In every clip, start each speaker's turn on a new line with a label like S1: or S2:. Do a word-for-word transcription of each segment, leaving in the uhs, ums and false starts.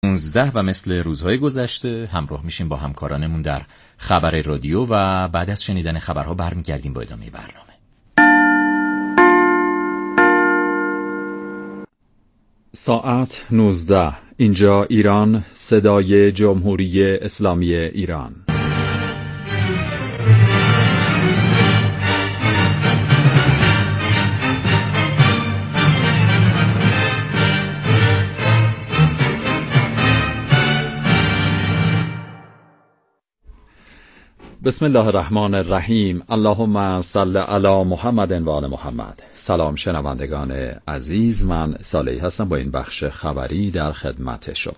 S1: نوزده و مثل روزهای گذشته همراه میشیم با همکارانمون در خبر رادیو و بعد از شنیدن خبرها برمیگردیم با ادامه برنامه.
S2: ساعت نوزده، اینجا ایران، صدای جمهوری اسلامی ایران. بسم الله الرحمن الرحیم. اللهم صل علی محمد و آل محمد. سلام شنوندگان عزیز، من صالحی هستم با این بخش خبری در خدمت شما.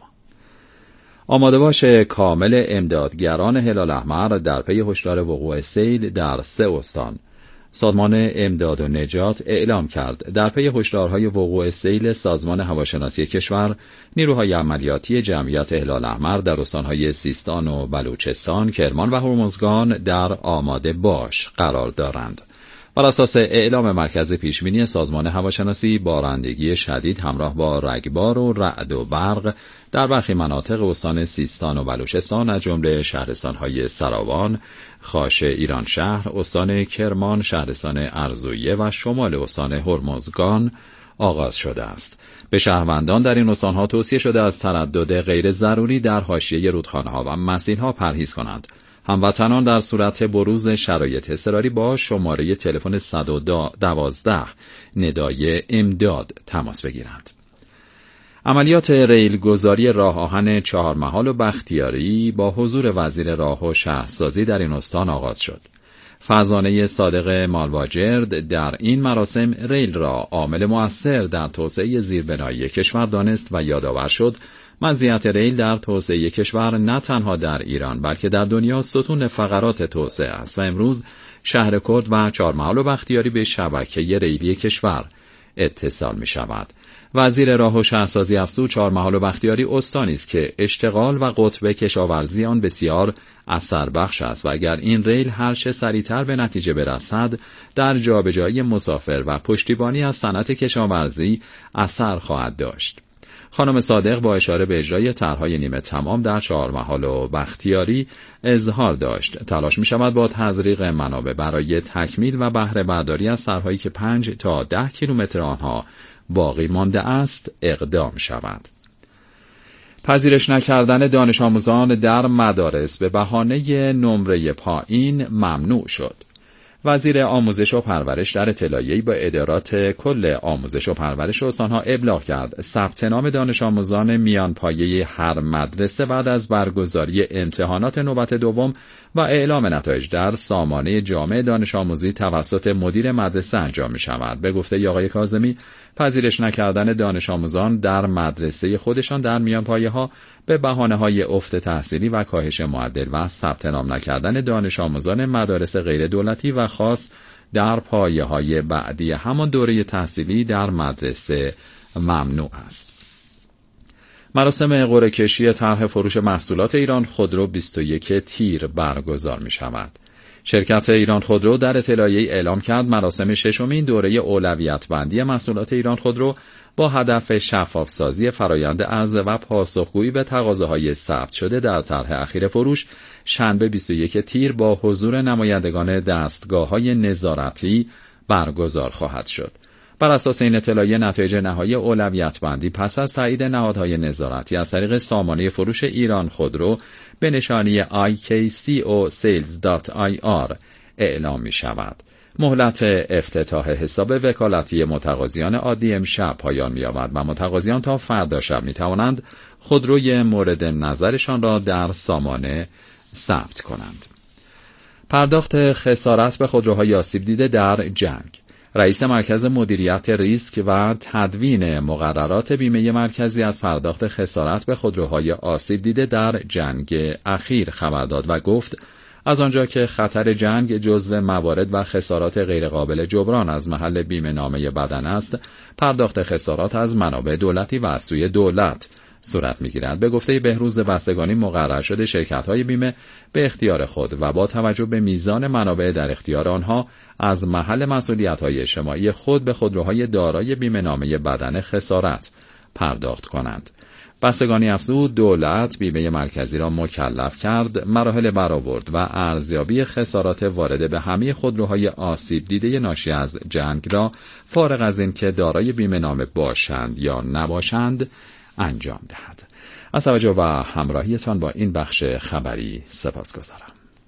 S2: آماده باش کامل امدادگران هلال احمر در پی هشدار وقوع سیل در سه استان. سازمان امداد و نجات اعلام کرد در پی هشدارهای وقوع سیل سازمان هواشناسی کشور، نیروهای عملیاتی جمعیت هلال احمر در استانهای سیستان و بلوچستان، کرمان و هرمزگان در آماده باش قرار دارند. بر اساس اعلام مرکز پیشبینی سازمان هواشناسی، بارندگی شدید همراه با رگبار و رعد و برق در برخی مناطق استان سیستان و بلوچستان از جمله شهرستان‌های سراوان، خاش ایران شهر، استان کرمان، شهرستان ارزویه و شمال استان هرمزگان آغاز شده است. به شهروندان در این استان‌ها توصیه شده از تردد غیر ضروری در حاشیه رودخانه‌ها و مسیرها پرهیز کنند. هموطنان در صورت بروز شرایط اضطراری با شماره تلفن صد و دوازده ندای امداد تماس بگیرند. عملیات ریلگذاری راه آهن چهارمحال و بختیاری با حضور وزیر راه و شهرسازی در این استان آغاز شد. فرزانه صادق مالواجرد در این مراسم ریل را عامل مؤثر در توسعه زیربنایی کشور دانست و یادآور شد مزیت ریل در توسعه کشور نه تنها در ایران بلکه در دنیا ستون فقرات توسعه است و امروز شهر کرد و چهارمحال و بختیاری به شبکه ریلی کشور اتصال می شود. وزیر راه و شهرسازی افزود چهارمحال و بختیاری استانی است که اشتغال و قطب کشاورزی آن بسیار اثر بخش است و اگر این ریل هر چه سریعتر به نتیجه برسد در جابجایی مسافر و پشتیبانی از صنعت کشاورزی اثر خواهد داشت. خانم صادق با اشاره به اجرای طرح‌های نیمه تمام در چهارمحال و بختیاری اظهار داشت تلاش می شود با تزریق منابع برای تکمیل و بهره برداری از طرح‌هایی که پنج تا ده کیلومتر آنها باقی مانده است اقدام شود. پذیرش نکردن دانش آموزان در مدارس به بهانه نمره پایین ممنوع شد. وزیر آموزش و پرورش در اطلاعیه‌ای با ادارات کل آموزش و پرورش استان‌ها ابلاغ کرد ثبت نام دانش آموزان میان پایه هر مدرسه بعد از برگزاری امتحانات نوبت دوم و اعلام نتایج در سامانه جامع دانش آموزی توسط مدیر مدرسه انجام می‌شود. به گفته آقای کاظمی، پذیرش نکردن دانش آموزان در مدرسه خودشان در میان پایه‌ها به بهانه‌های افت تحصیلی و کاهش معدل و ثبت نام نکردن دانش آموزان مدارس غیر دولتی و خاص در پایه‌های بعدی همان دوره تحصیلی در مدرسه ممنوع است. مراسم قرعه کشی طرح فروش محصولات ایران خودرو بیست و یک تیر برگزار می شود. شرکت ایران خودرو در اطلاعیه‌ای اعلام کرد مراسم ششمین دوره اولویت بندی محصولات ایران خودرو با هدف شفافسازی فرایند عرضه و پاسخگویی به تقاضاهای ثبت شده در طرح اخیر فروش شنبه بیست و یک تیر با حضور نمایندگان دستگاه‌های نظارتی برگزار خواهد شد. بر اساس این اطلاعیه نتایج نهایی اولویت بندی پس از تایید نهادهای نظارتی از طریق سامانه فروش ایران خودرو به نشانی آی کی سی او سیلز دات آی آر اعلام می شود. مهلت افتتاح حساب وکالتی متقاضیان عادی امشب پایان می یابد و متقاضیان تا فردا شب می توانند خودروی مورد نظرشان را در سامانه ثبت کنند. پرداخت خسارت به خودروهای آسیب دیده در جنگ. رئیس مرکز مدیریت ریسک و تدوین مقررات بیمه مرکزی از پرداخت خسارت به خودروهای آسیب دیده در جنگ اخیر خبر داد و گفت از آنجا که خطر جنگ جزو موارد و خسارات غیرقابل جبران از محل بیمه نامه بدن است، پرداخت خسارات از منابع دولتی و از سوی دولت صورت می‌گیرد. به گفته بهروز بستگانی مقرر شده شرکت‌های بیمه به اختیار خود و با توجه به میزان منابع در اختیار آنها از محل مسئولیت‌های اجتماعی خود به خودروهای دارای بیمه نامه بدن خسارت پرداخت کنند. بستگانی افزود دولت بیمه مرکزی را مکلف کرد مراحل برآورد و ارزیابی خسارات وارده به همه خودروهای آسیب دیده ناشی از جنگ را فارغ از این که دارای بیمه نامه باشند یا نباشند انجام دهد. از توجه و همراهیتان با این بخش خبری سپاسگزارم.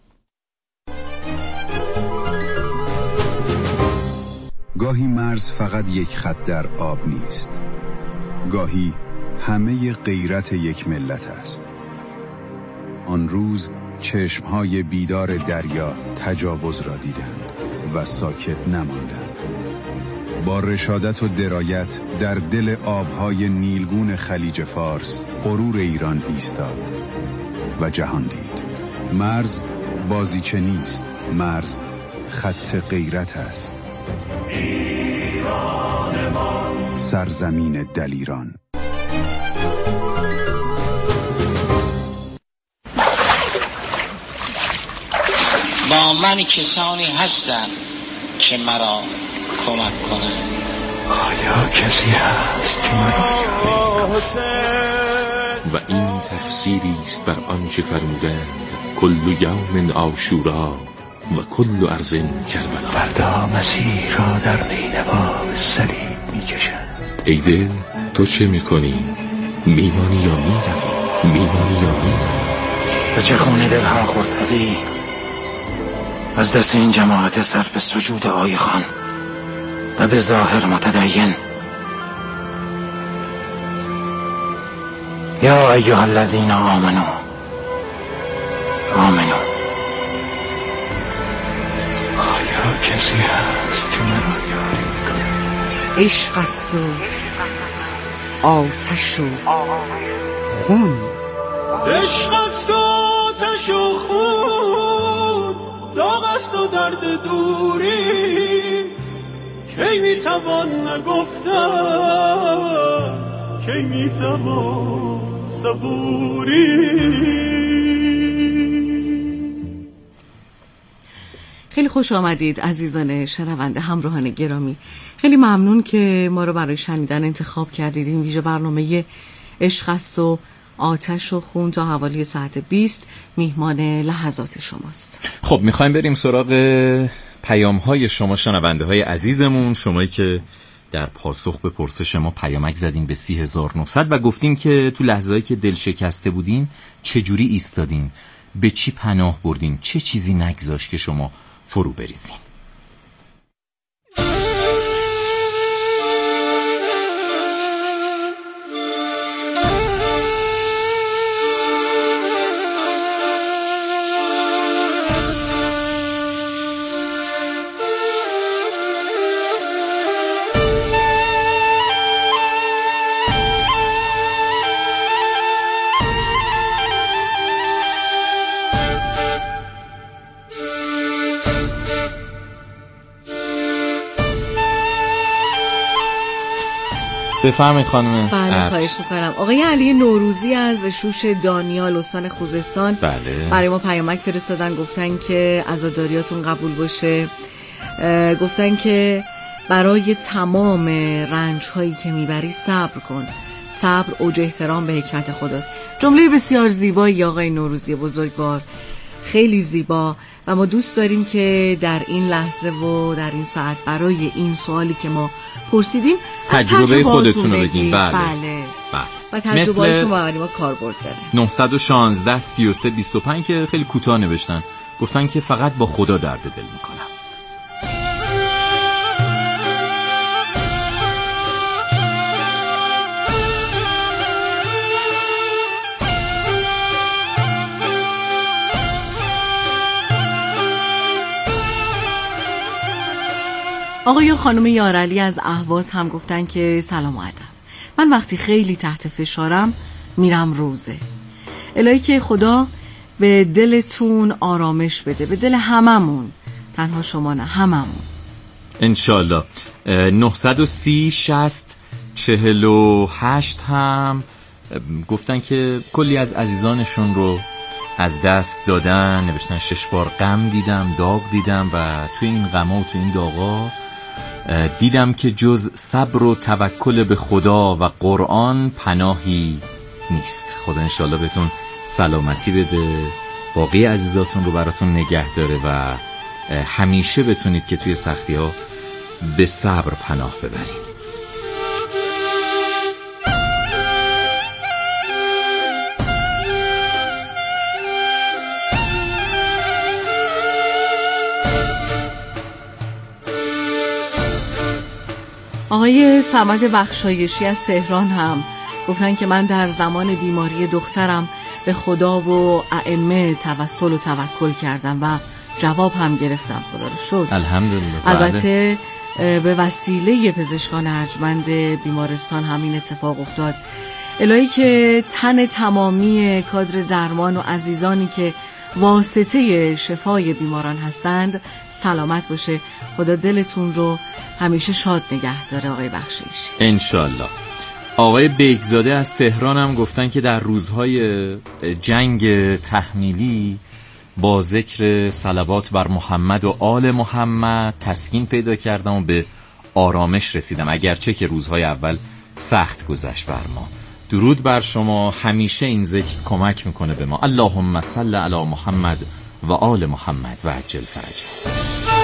S3: گاهی مرز فقط یک خط در آب نیست. گاهی همه غیرت یک ملت است. آن روز چشمهای بیدار دریا تجاوز را دیدند و ساکت نماندند. با رشادت و درایت در دل آبهای نیلگون خلیج فارس غرور ایران ایستاد و جهان دید. مرز بازیچه نیست، مرز خط غیرت است. ایران ما، سرزمین دلیران.
S4: با من کسانی هستند که مرا کمک کنند.
S5: آیا کسی هست که مرا یاری کند؟
S6: و این تفسیری است بر آنچه فرمودند کل یوم عاشورا و کل ارض کربلا.
S5: فردا مسیح را در نینوا به صلیب می‌کشند.
S6: ای دل تو چه می‌کنی؟ میمانی یا می‌روی؟ میمانی یا می‌روی؟
S5: به چه خون دلها خورد از دست این جماعت سر به سجود آی خان و به ظاهر متدین. یا ایها الذین آمنو آمنو. آیا کسی هست که مرا یاری کند؟
S7: عشق است و آتش و خون.
S8: عشق است و آتش و خون، داغ است و درد دوری. کی میتوان نگفتن، کی میتوان صبوری.
S7: خیلی خوش آمدید عزیزان شنونده همراهان گرامی. خیلی ممنون که ما رو برای شنیدن انتخاب کردید. این ویژه برنامه عشق است و آتش و خون تا حوالی ساعت بیست میهمان لحظات شماست.
S1: خب میخوایم بریم سراغ پیام های شما شنونده های عزیزمون، شمایی که در پاسخ به پرسش ما پیامک زدین به سی هزار و نهصد و گفتین که تو لحظه‌ای که دل شکسته بودین چجوری ایستادین، به چی پناه بردین، چه چیزی نگذاشت که شما فرو بریزین. بفرمایید خانم.
S7: بله خواهش میکنم. آقای علی نوروزی از شوش دانیال استان خوزستان
S1: بله.
S7: برای ما پیامک فرستادن، گفتن که عزاداریاتون قبول باشه. گفتن که برای تمام رنج هایی که میبری صبر کن، صبر اوج احترام به حکمت خداست. جمله بسیار زیبایی آقای نوروزی بزرگوار، خیلی زیبا و ما دوست داریم که در این لحظه و در این ساعت برای این سوالی که ما پرسیدیم
S1: تجربه خودتون رو بگیم. بله
S7: بله,
S1: بله.
S7: و تجربه‌هاشون برای ما کاربرد داره.
S1: نه یک شش سی و سه بیست و پنج که خیلی کوتاه نوشتن، گفتن که فقط با خدا درد دل میکنم.
S7: آقای و خانم یارعلی از اهواز هم گفتن که سلام و ادب. من وقتی خیلی تحت فشارم میرم روزه. الهی که خدا به دلتون آرامش بده، به دل هممون، تنها شما نه، هممون
S1: انشالله. نه یک صفر شصت چهل و هشت هم گفتن که کلی از عزیزانشون رو از دست دادن، نوشتن شش بار غم دیدم، داغ دیدم و توی این غما و توی این داغا دیدم که جز صبر و توکل به خدا و قرآن پناهی نیست. خدا انشالله بهتون سلامتی بده، باقی عزیزاتون رو براتون نگه داره و همیشه بتونید که توی سختی ها به صبر پناه ببرید.
S7: آقای صمد بخشایشی از تهران هم گفتن که من در زمان بیماری دخترم به خدا و ائمه توسل و توکل کردم و جواب هم گرفتم، خدا رو شکر.
S1: الحمدلله.
S7: البته به وسیله پزشکان ارجمند بیمارستان همین اتفاق افتاد. الهی که تن تمامی کادر درمان و عزیزانی که واسطه شفای بیماران هستند سلامت باشه. خدا دلتون رو همیشه شاد نگه داره آقای بخشایشی
S1: انشالله. آقای بیگزاده از تهران هم گفتن که در روزهای جنگ تحمیلی با ذکر صلوات بر محمد و آل محمد تسکین پیدا کردم و به آرامش رسیدم، اگرچه که روزهای اول سخت گذشت بر ما. درود بر شما، همیشه این ذکر کمک میکنه به ما. اللهم صل علی محمد و آل محمد و عجل فرجه.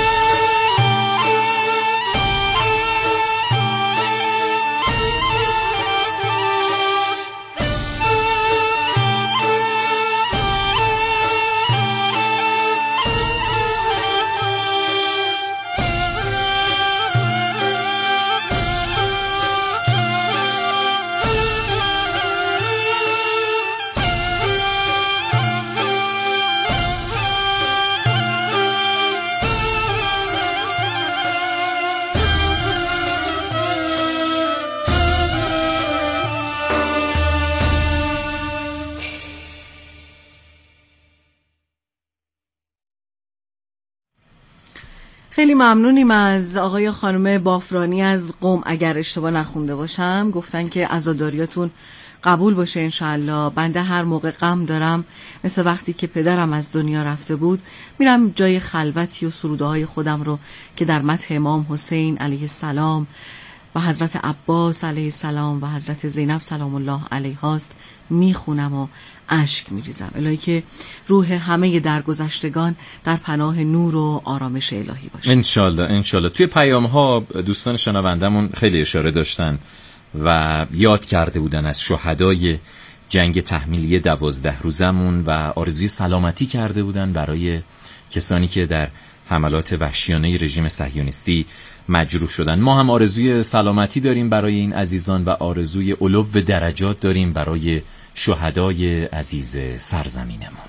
S7: خیلی ممنونیم از آقای خانم بافرانی از قم، اگر اشتباه نخونده باشم. گفتن که عزاداریاتون قبول باشه انشالله. بنده هر موقع غم دارم مثل وقتی که پدرم از دنیا رفته بود میرم جای خلوتی و سرودهای خودم رو که در مدح امام حسین علیه السلام و حضرت عباس علیه السلام و حضرت زینب سلام الله علیها است میخونم و اشک میریزم. الهی که روح همه درگذشتگان در پناه نور و آرامش الهی باشه
S1: انشالله. انشالله. توی پیام ها دوستان شنوندمون خیلی اشاره داشتن و یاد کرده بودن از شهدای جنگ تحمیلی دوازده روزمون و آرزوی سلامتی کرده بودن برای کسانی که در حملات وحشیانه رژیم صهیونیستی مجروح شدن. ما هم آرزوی سلامتی داریم برای این عزیزان و آرزوی علو درجات داریم برای شهدای عزیز سرزمینمون.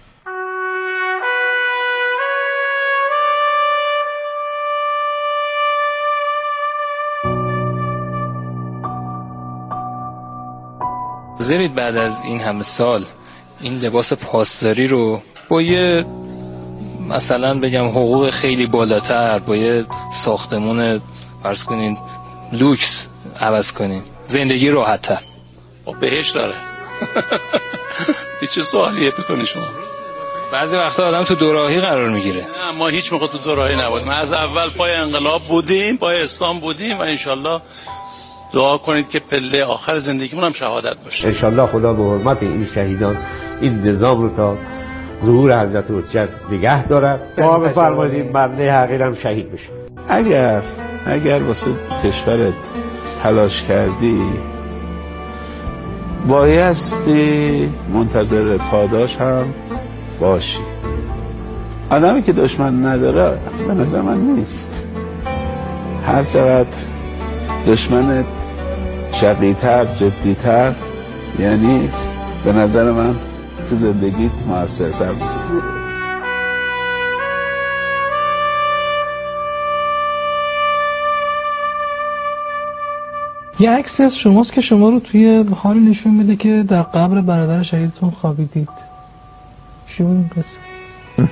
S9: بذارید بعد از این همه سال این لباس پاسداری رو با یه مثلا بگم حقوق خیلی بالاتر، با یه ساختمون فرض کنین لوکس عوض کنین، زندگی راحت‌تر.
S10: بهش داره. چه سوالیه بکنی شما؟
S9: بعضی وقتا آدم تو دوراهی قرار میگیره.
S10: نه ما هیچ موقع تو دوراهی نبودیم. از اول پای انقلاب بودیم، پای اسلام بودیم و انشالله دعا کنید که پله آخر زندگیمون هم شهادت باشه.
S11: انشالله خدا به حرمت این شهیدان این نظام رو تا ظهور حضرت حجت نگه دارد. ما بفرمایید بنده حقیرم شهید بشه.
S12: اگر اگر واسه کشورت تلاش کردی بایستی منتظر پاداش هم باشی. آدمی که دشمن نداره به نظر من نیست. هر چقدر دشمنت شقی‌تر جدی‌تر یعنی به نظر من تو زندگیت موثرتر بود.
S13: یه عکسی از شماست که شما رو توی حالی نشون میده که در قبر برادر شهیدتون خوابیدید. چی بود این قصه؟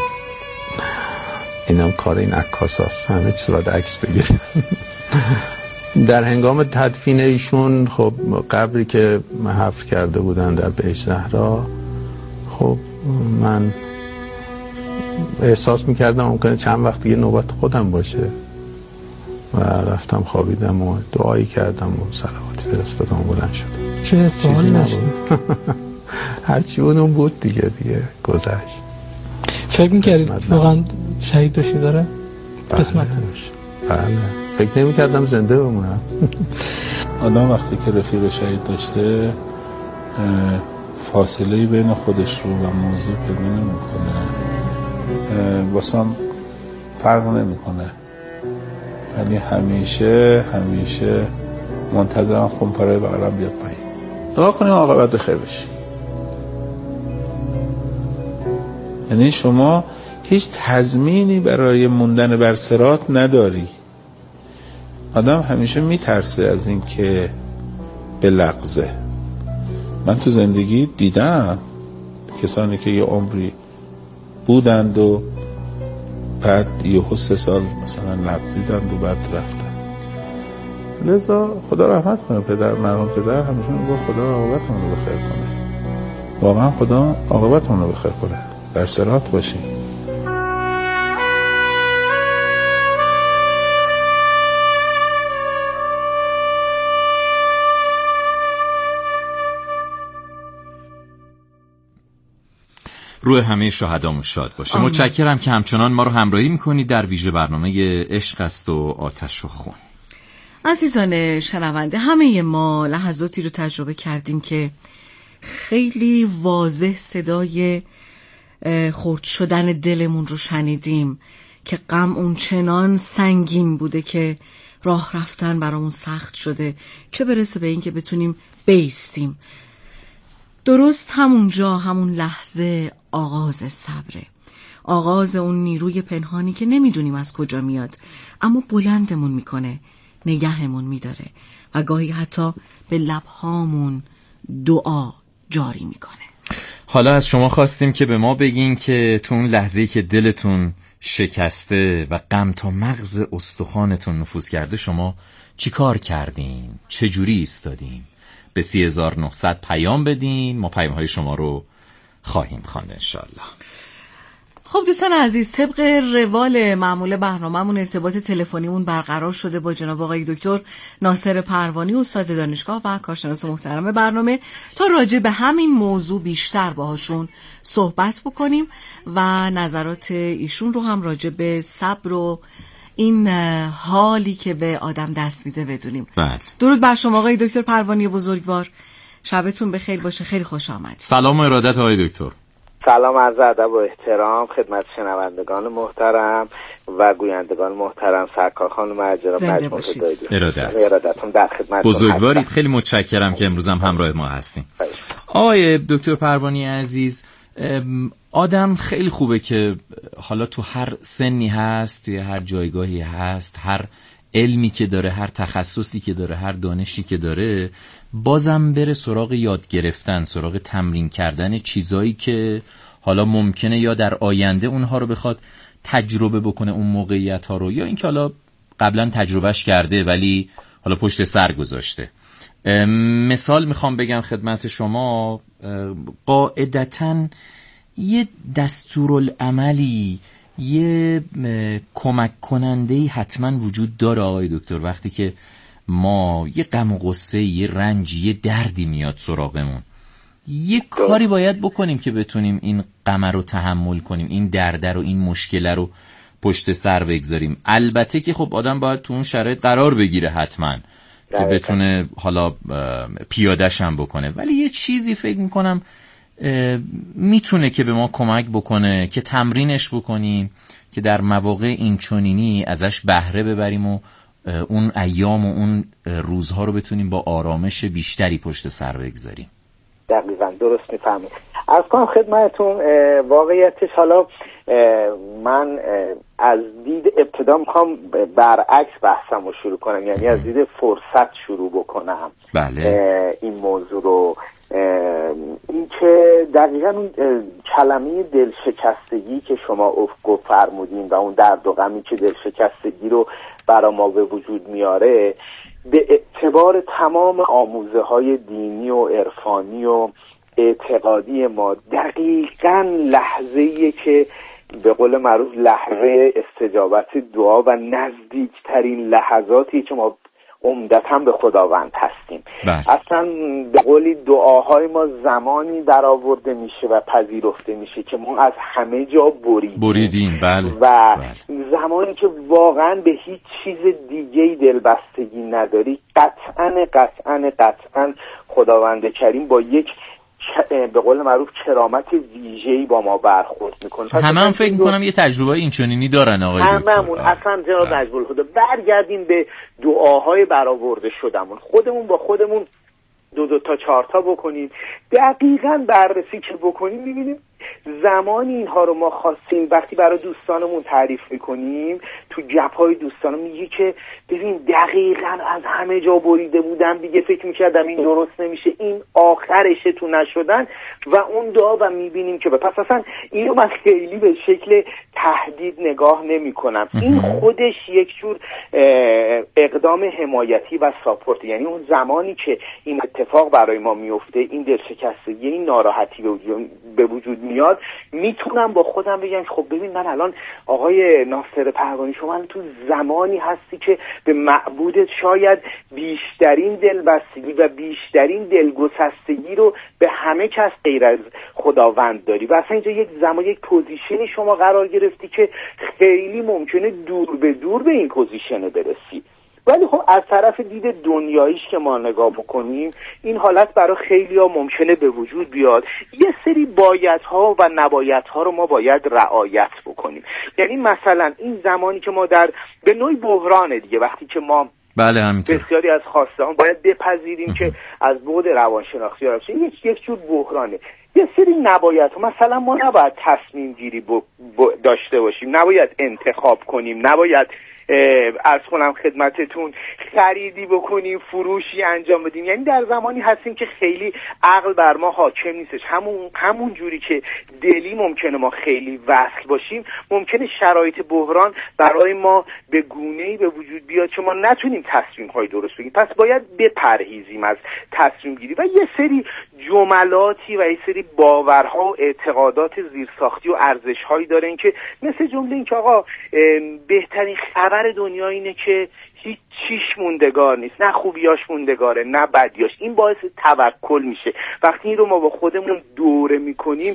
S12: اینم کار این عکاساست، همه چیز باید عکس بگیریم. در هنگام تدفین ایشون خب قبری که حفر کرده بودن در بهشت زهرا، خب من احساس میکردم ممکنه چند وقت دیگه نوبت خودم باشه. و رفتم خوابیدم و دعایی کردم و صلواتی فرستادم و بلند شدم.
S13: چه سوالی نشد؟
S12: هرچی اونم بود دیگه دیگه گذشت.
S13: فکر می‌کردید واقعا شهید داشتی داره؟ قسمت
S12: نمیشه. بله فکر نمی‌کردم زنده بمونم.
S14: آدم وقتی که رفیق شهید داشته فاصله بین خودش رو و موضوع پیدا نمی‌کنه، واسم فرق نمی‌کنه، یعنی همیشه همیشه منتظرم خونپاره بغلم بیاد پایین. دعا کنیم عاقبت خیر بشه. یعنی شما هیچ تضمینی برای موندن بر صراط نداری. آدم همیشه میترسه از این که بلغزه. من تو زندگی دیدم کسانی که یه عمری بودند و بعد یه سه سال مثلا لغزیدند و بعد رفتن. لذا خدا رحمت کنه پدر، مرحوم پدر همیشه میگه خدا عاقبتمون رو بخیر کنه. واقعا خدا عاقبتمون رو بخیر کنه، بر صراط باشیم.
S1: روح همه شهدامون شاد باشه. متشکرم که همچنان ما رو همراهی میکنید در ویژه برنامه عشق است و آتش و خون.
S7: عزیزان شنونده، همه ما لحظاتی رو تجربه کردیم که خیلی واضح صدای خرد شدن دلمون رو شنیدیم که غم اون چنان سنگین بوده که راه رفتن برامون سخت شده، چه برسه به این که بتونیم بیستیم. درست همونجا، همون لحظه آغاز صبره، آغاز اون نیروی پنهانی که نمیدونیم از کجا میاد اما بلندمون میکنه، نگهمون میداره و گاهی حتی به لبهامون دعا جاری میکنه.
S1: حالا از شما خواستیم که به ما بگین که تو اون لحظه‌ای که دلتون شکسته و غم تا مغز استخوانتون نفوذ کرده شما چی کار کردین؟ چه جوری ایستادین؟ به سی هزار و نهصد پیام بدین، ما پیام‌های شما رو خواهیم خواند انشالله.
S7: خب دوستان عزیز، طبق روال معمول برنامه‌مون ارتباط تلفنیمون برقرار شده با جناب آقای دکتر ناصر پروانی، استاد دانشگاه و کارشناس محترم برنامه، تا راجع به همین موضوع بیشتر باهاشون صحبت بکنیم و نظرات ایشون رو هم راجع به صبر و این حالی که به آدم دست میده بدونیم.
S1: بله.
S7: درود بر شما آقای دکتر پروانی بزرگوار، شبتون بخیر باشه، خیلی خوش آمد.
S1: سلام و ارادت آقای دکتر.
S15: سلام، عرض ادب و احترام خدمت شنوندگان محترم و گویندگان محترم، سرکار خانم اجرا
S7: مجموعه
S1: ارادت.
S15: ارادتتون در خدمت
S1: بزرگوارید، خیلی متشکرم که امروز هم همراه ما هستیم. آقای دکتر پروانی عزیز، آدم خیلی خوبه که حالا تو هر سنی هست، توی هر جایگاهی هست، هر علمی که داره، هر تخصصی که داره، هر دانشی که داره، بازم بره سراغ یاد گرفتن، سراغ تمرین کردن چیزایی که حالا ممکنه یا در آینده اونها رو بخواد تجربه بکنه، اون موقعیت ها رو، یا اینکه حالا قبلا تجربهش کرده ولی حالا پشت سر گذاشته. مثال میخوام بگم خدمت شما، قاعدتاً یه دستورالعملی، یه کمک کننده‌ای حتما وجود داره آقای دکتر وقتی که ما یه غم و غصه، یه رنج، یه دردی میاد سراغمون. یه کاری باید بکنیم که بتونیم این غم رو تحمل کنیم، این درد رو، این مشکل رو پشت سر بگذاریم. البته که خب آدم باید تو اون شرایط قرار بگیره حتما که بتونه حالا پیاده‌ش هم بکنه، ولی یه چیزی فکر میکنم میتونه که به ما کمک بکنه که تمرینش بکنیم که در مواقع اینچنینی ازش بهره ببریم و اون ایام و اون روزها رو بتونیم با آرامش بیشتری پشت سر بگذاریم.
S15: دقیقاً درست میفهمید. از کنم خدمتتون، واقعیتش حالا من از دید ابتدا میخوام برعکس بحثم رو شروع کنم، یعنی از دید فرصت شروع بکنم.
S1: بله.
S15: این موضوع رو، این که دقیقاً اون کلمه دلشکستگی که شما گفت فرمودین و اون درد و غمی که دلشکستگی رو برای ما به وجود میاره، به اعتبار تمام آموزه های دینی و عرفانی و اعتقادی ما دقیقاً لحظه‌ایه که به قول معروف لحظه استجابت دعا و نزدیکترین لحظاتی که ما عمدتاً به خداوند هستیم. بله. اصلا به قولی دعاهای ما زمانی برآورده میشه و پذیرفته میشه که ما از همه جا بریدیم
S1: بریدیم بله.
S15: و
S1: بله.
S15: زمانی که واقعا به هیچ چیز دیگه‌ای دلبستگی نداری، قطعاً قطعاً قطعاً خداوند کریم با یک به قول معروف کرامت ویژه‌ای با ما برخورد میکنه.
S1: همه هم فکر میکنم یه تجربه اینچنینی دارن آقای دکتر.
S15: هممون اصلا جناب نجم الهدی برگردیم به دعاهای برآورده شدمون، خودمون با خودمون دو دو تا چهار تا بکنیم، دقیقاً بررسی که بکنیم میبینیم زمانی اینها رو ما خواستیم. وقتی برای دوستانمون تعریف میکنیم تو جبههای دوستانم میگه که ببین دقیقاً از همه جا بریده بودم دیگه، فکر میکردم این درست نمیشه، این آخرشه تو نشدن و اون دعا و میبینیم که پس اصلا اینو من خیلی به شکل تهدید نگاه نمی کنم. این خودش یک جور اقدام حمایتی و ساپورت، یعنی اون زمانی که این اتفاق برای ما میفته، این دلشکستگی، این ناراحتی به وجود میاد، میتونم با خودم بگم خب ببین من الان آقای ناصر پروانی شما تو زمانی هستی که به معبودت شاید بیشترین دلبستگی و بیشترین دلگسستگی رو به همه کس غیر از خداوند داری و اصلا اینجا یک زمان یک پوزیشنی شما قرار گرفتی که خیلی ممکنه دور به دور به این پوزیشن برسی. ولی خب از طرف دید دنیاییش که ما نگاه بکنیم این حالت برای خیلی‌ها ممکنه به وجود بیاد. یه سری بایدها و نبایدها رو ما باید رعایت بکنیم. یعنی مثلا این زمانی که ما در به نوعی بحران دیگه، وقتی که ما
S1: بله همینطور
S15: بسیاری از خواسته ها باید بپذیریم که از بعد روانشناختی یک یک جور بحرانه. یه سری نباید ها، مثلا ما نباید تصمیم گیری ب... ب... داشته باشیم، نباید انتخاب کنیم، نباید عرض کنم خدمتتون خریدی بکنیم، فروشی انجام بدیم. یعنی در زمانی هستیم که خیلی عقل بر ما حاکم نیستش. همون همون جوری که دلی ممکنه ما خیلی وصل باشیم، ممکنه شرایط بحران برای ما به گونه‌ای به وجود بیاد که ما نتونیم تصمیم‌های درست بگیریم. پس باید بپرهیزیم از تصمیم گیری و یه سری جملاتی و یه سری باورها و اعتقادات زیرساختی و ارزش‌هایی داره این که مثل جمله این که آقا بهترین خبر دنیا اینه که هیچ چیش موندگار نیست، نه خوبیاش موندگاره نه بدیاش. این باعث توکل میشه. وقتی این رو ما با خودمون دوره میکنیم،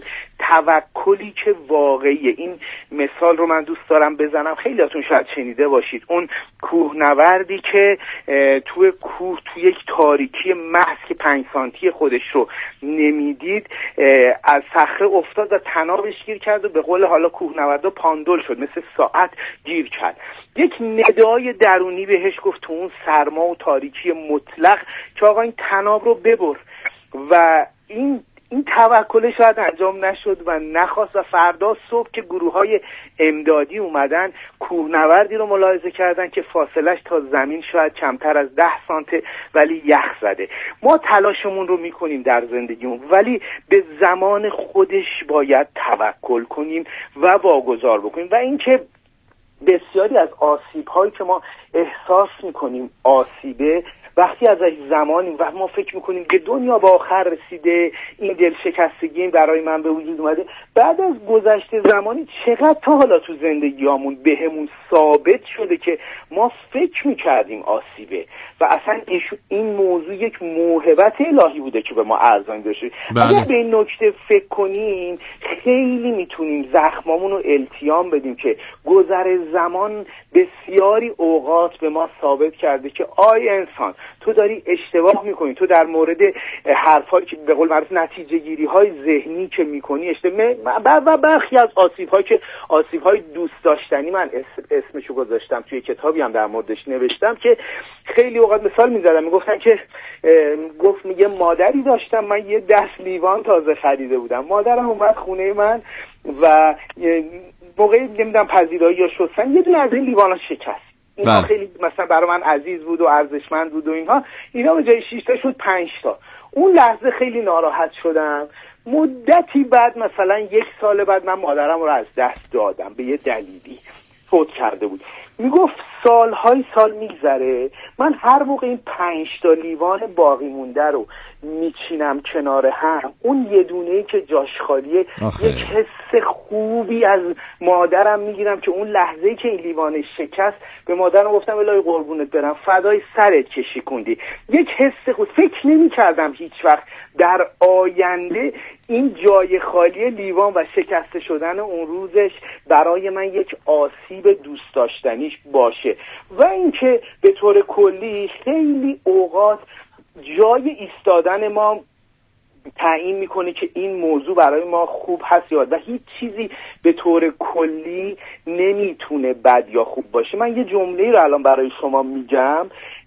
S15: توکلی که واقعیه. این مثال رو من دوست دارم بزنم، خیلیاتون شاید شنیده باشید. اون کوهنوردی که توی کوه توی یک تاریکی محض که پنج سانتی خودش رو نمیدید از صخره افتاد و طنابش گیر کرد و به قول حالا کوهنوردا پاندول شد، مثل ساعت گیر کرد. یک ندای درونی بهش گفت تو اون سرما و تاریکی مطلق که آقا این طناب رو ببر و این این توکل شاید انجام نشد و نخواست و فردا صبح که گروه‌های امدادی اومدن کوهنوردی رو ملاحظه کردن که فاصلش تا زمین شاید کمتر از ده سانته ولی یخ زده. ما تلاشمون رو میکنیم در زندگیمون ولی به زمان خودش باید توکل کنیم و واگذار بکنیم. و اینکه بسیاری از آسیب‌هایی که ما احساس میکنیم آسیبه، وقتی از زمانی و ما فکر میکنیم که دنیا به آخر رسیده، این دل شکستگی برای من به وجود اومده، بعد از گذشته زمانی چقدر تا حالا تو زندگیامون بهمون ثابت شده که ما فکر میکردیم آسیبه و اصلا این موضوع یک موهبت الهی بوده که به ما ارزانی داشته. اگر به این نکته فکر کنیم خیلی میتونیم زخمامون رو التیام بدیم که گذر زمان بسیاری اوقات به ما ثابت کرده که آی انسان تو داری اشتباه میکنی، تو در مورد حرفایی که به قول معروف نتیجه گیری های ذهنی که میکنی اشتباه و برخی از آسیب هایی که آسیب های دوست داشتنی، من اسمشو گذاشتم توی کتابی هم در موردش نوشتم که خیلی اوقات مثال میزدم، میگفتن که گفت میگه مادری داشتم من یه دست لیوان تازه خریده بودم، مادرم اومد خونه من و موقعی نمیدونم پذیرایی یا شستن یه دونه از این لیوانا شکست. اینا بله. خیلی مثلا برای من عزیز بود و ارزشمند بود و اینها، اینا به جای شش تا شد پنج تا. اون لحظه خیلی ناراحت شدم. مدتی بعد مثلا یک سال بعد من مادرم رو از دست دادم به یه دلیلی، فوت کرده بود. میگفت سالهای سال میگذره، من هر موقع این پنج تا لیوان باقی مونده رو میچینم کنار هم، اون یه دونه‌ای که جاش خالیه
S1: آخه.
S15: یک حس خوبی از مادرم میگیرم که اون لحظه‌ای که این لیوان شکست به مادرم گفتم الهی قربونت برم فدای سرت که شکوندی. یک حس خوب، فکر نمی‌کردم هیچ وقت در آینده این جای خالی لیوان و شکسته شدن اون روزش برای من یک آسیب دوست داشتنیش باشه. و اینکه به طور کلی خیلی اوقات جای ایستادن ما تعیین میکنه که این موضوع برای ما خوب هست یا و هیچ چیزی به طور کلی نمیتونه بد یا خوب باشه. من یه جمله رو الان برای شما میگم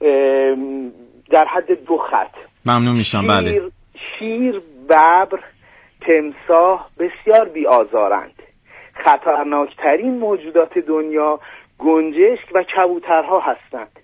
S15: در حد دو خط.
S1: ممنون میشم. بله.
S15: شیر, شیر ببر تمساح بسیار بی‌آزارند. خطرناکترین موجودات دنیا گنجشک و کبوترها هستند.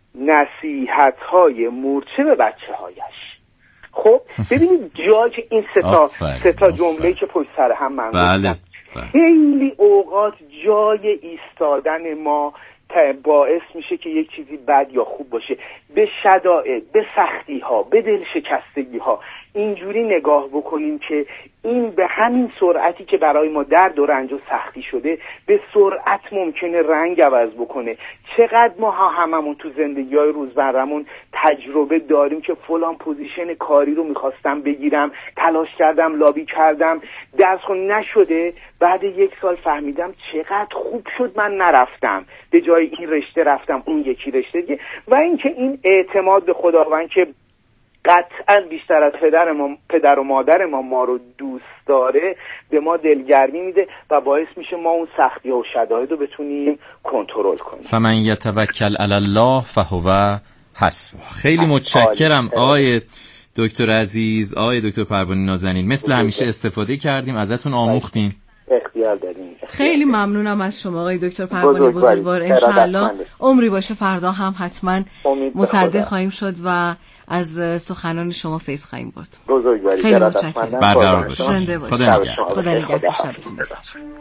S15: نصیحت‌های مورچه به بچه‌هایش. خب ببینید جای این سه تا سه تا جمله‌ای که پشت سر هم من گفتم.
S1: بله.
S15: خیلی اوقات جای ایستادن ما باعث میشه که یک چیزی بد یا خوب باشه. به شدائد، به سختی ها، به دل شکستگی ها اینجوری نگاه بکنیم که این به همین سرعتی که برای ما درد و رنج و سختی شده به سرعت ممکنه رنگ عوض بکنه. چقدر ما ها هممون تو زندگی های روزمرمون تجربه داریم که فلان پوزیشن کاری رو میخواستم بگیرم، تلاش کردم، لابی کردم، درس خون نشده، بعد یک سال فهمیدم چقدر خوب شد من نرفتم، به جای این رشته رفتم اون یکی رشته دیگه. و اینکه این اعتماد به خداوند که قطعا بیشتر از پدر ما پدر و مادر ما ما رو دوست داره به ما دلگرمی میده و باعث میشه ما اون سختی و شدائد رو بتونیم کنترل کنیم.
S1: فمن یتوکل علی الله فهو حسبه. خیلی متشکرم آقای دکتر عزیز، آقای دکتر پروانه نازنین، مثل همیشه استفاده کردیم، ازتون آموختیم.
S15: اختیار داریم.
S7: خیلی ممنونم از شما آقای دکتر پروانه بزرگوار. انشالله عمری باشه فردا هم حتما مصدق خواهیم شد و از سخنان شما فیض خواهیم بود.
S15: بزرگواری.
S7: خیلی متشکرم.
S1: برقرار باشید.
S7: زنده باشید.
S1: خدا نگهدار.
S7: خدا نگهدار. شبتون بخیر.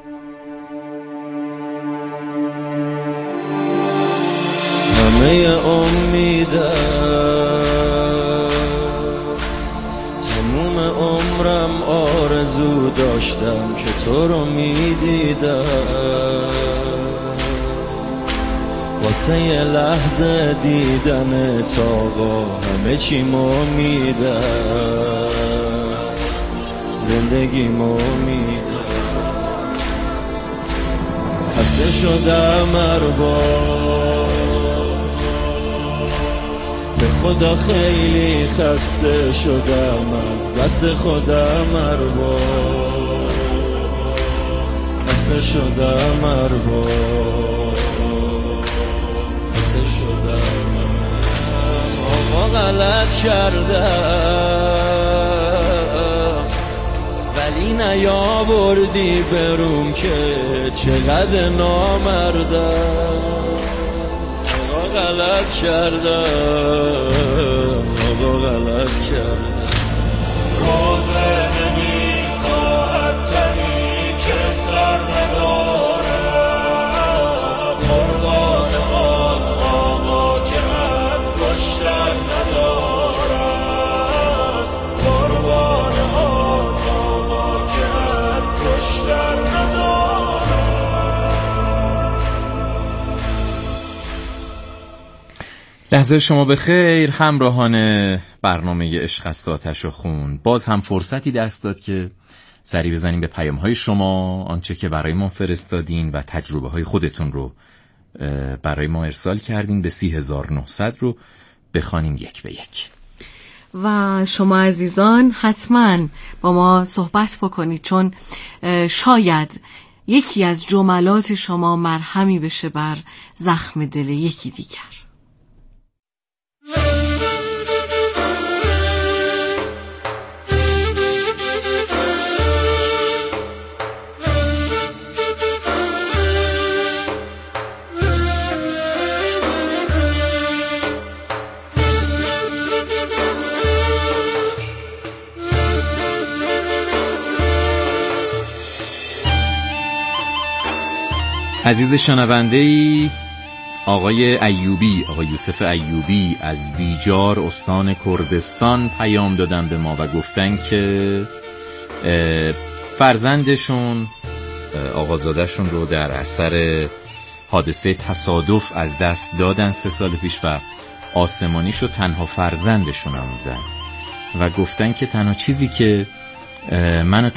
S16: همه امیدم تموم عمرم آرزو داشتم که تو رو میدیدم، واسه یه لحظه دیدن تاقا همه چی مو میدم، زندگی مو میدم. خسته شدم اربا، به خدا خیلی خسته شدم از دست خودم اربا، خسته شدم اربا، خسته شدم. آقا غلط کردم ولی نیاوردی بروم که چقدر نامردم. آقا غلط کردم، آقا غلط کردم. روزه نمیخواهد تنی که سر ندارم، قربان آن آقا که من گشتن ندارم، قربان آن آقا که من گشتن ندارم.
S1: لحظه شما به خیر همراهان برنامه عشق است آتش و خون. باز هم فرصتی دست داد که سری بزنیم به پیام‌های شما، آنچه که برای ما فرستادین و تجربه های خودتون رو برای ما ارسال کردین به سی هزار و نهصد رو بخوانیم یک به یک.
S7: و شما عزیزان حتما با ما صحبت بکنید، چون شاید یکی از جملات شما مرهمی بشه بر زخم دل یکی دیگر.
S1: عزیز شنونده‌ای، آقای ایوبی، آقای یوسف ایوبی از بیجار استان کردستان پیام دادن به ما و گفتن که فرزندشون آقازادهشون رو در اثر حادثه تصادف از دست دادن سه سال پیش و آسمانیش رو تنها فرزندشون هم بودن و گفتن که تنها چیزی که منو